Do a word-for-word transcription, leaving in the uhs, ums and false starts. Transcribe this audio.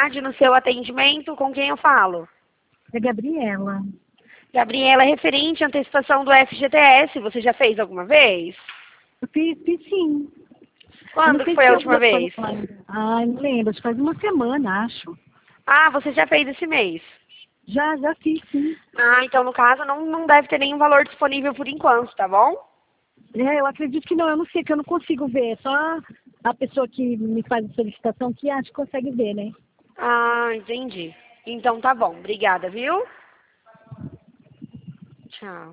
tarde no seu atendimento. Com quem eu falo? É Gabriela. Gabriela, é referente à antecipação do F G T S. Você já fez alguma vez? Eu fiz, fiz sim. Eu Quando não que sei foi se a eu última vez? Ah, não lembro. Acho que faz uma semana, acho. Ah, você já fez esse mês. Já, já fiz, sim. Ah, então no caso não, não deve ter nenhum valor disponível por enquanto, tá bom? É, eu acredito que não. Eu não sei, que eu não consigo ver. É só a pessoa que me faz a solicitação que acha que consegue ver, né? Ah, entendi. Então tá bom. Obrigada, viu? Tchau.